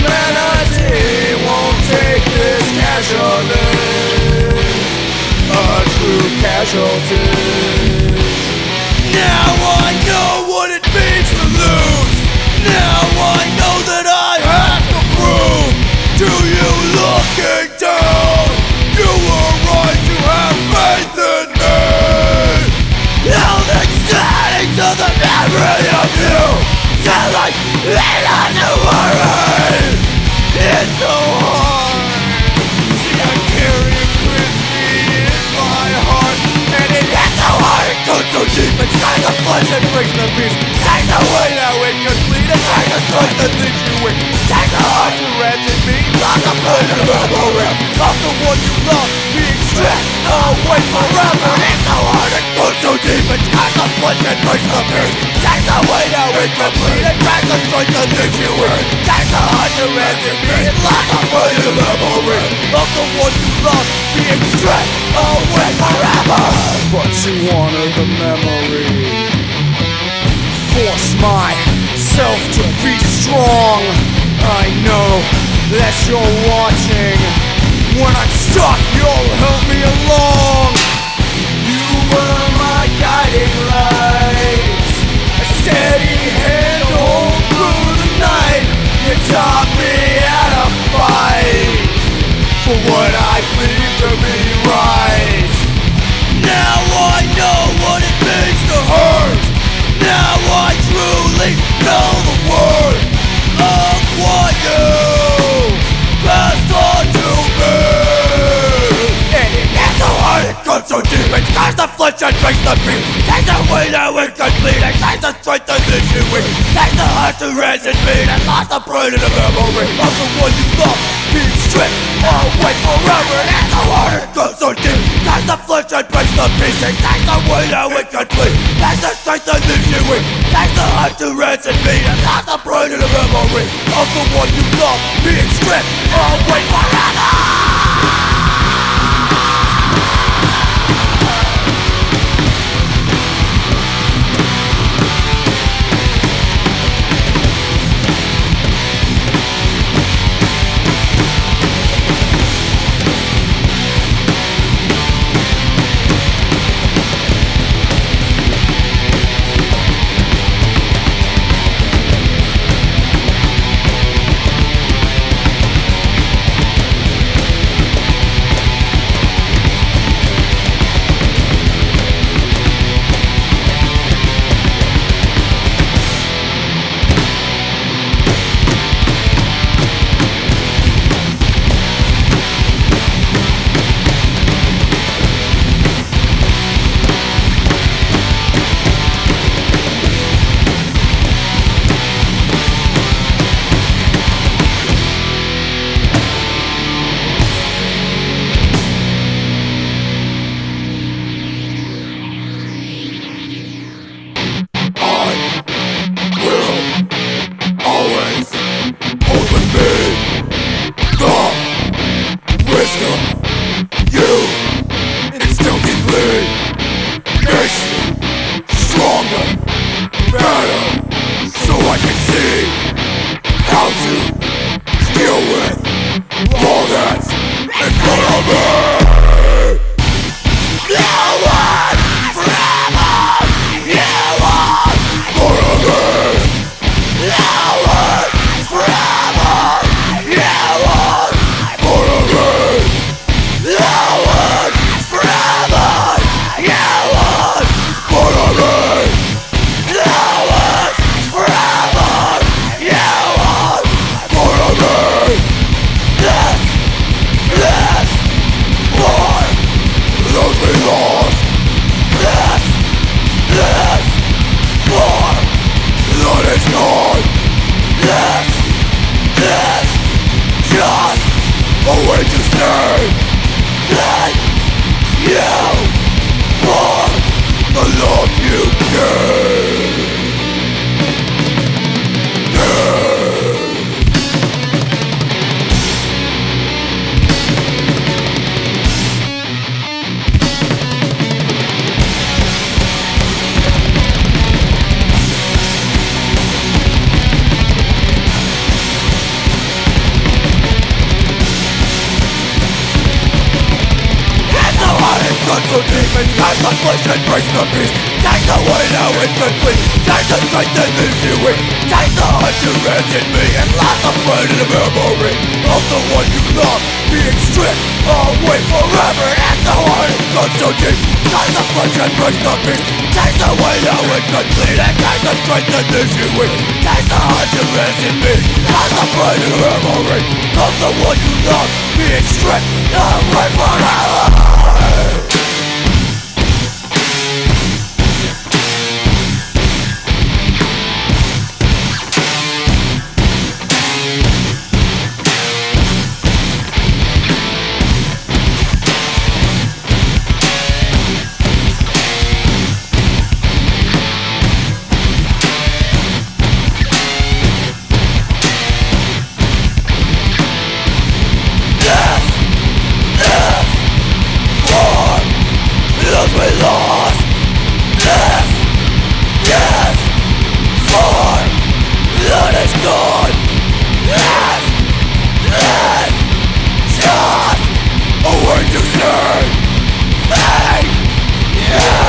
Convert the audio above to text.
humanity won't take this casually, a true casualty. Now I know what it means to lose. Now I know that I have to prove to you looking down, you were right to have faith in me. Held exciting to the memory of you, telling me not to worry. It's so hard. See, I carry it with me in my heart, and it hits so hard, it goes so deep inside the flesh and breaks the peace. Takes away now incomplete, and tries to destroy the things you win. Takes the heart to ransom me, lock the blood in the memory of the one you love, being stripped away forever. It's so hard, it goes so deep inside the flesh and breaks the peace. Takes away now incomplete, and tries to destroy the things you win. Takes the heart to ransom me, and lock the blood in the memory of the one you love, being stripped away forever. But you wanted the memory. Force myself to be strong. I know that you're watching. When I'm stuck, you'll help me along. You were my guiding light, a steady hand all through the night. You taught me how to fight for what I believe to be right. Now I know what it means to hurt. Now I truly know the word of what you passed on to me. And it hits so hard, it goes so deep, it scars the flesh and breaks the beat. Takes away now incomplete, and tries to strengthen this you weak. Takes the heart to ransom me, and lost the brain in the memory of the one you love, being stripped away forever. And it's so hard, it goes so deep, takes the flesh and breaks the peace. It takes away now incomplete, takes the strength and this you weak. Takes the heart to ransom me, and lost the brain in the memory of the one you love, being stripped away forever. confliction breaks the peace. Take away now incomplete. Take the strength that leaves you weak. Take the heart you in me, and lock the brain in the memory of the one you love. Being stripped away forever, and the heart is gone so deep. Take the confliction breaks the peace. Take away now incomplete, and take the strength that leaves you weak. Take the heart you in me, lock the brain in the memory of the one you love. Being stripped away forever. We lost. Yes, for that is gone. Yes, just a word to say. Thank you.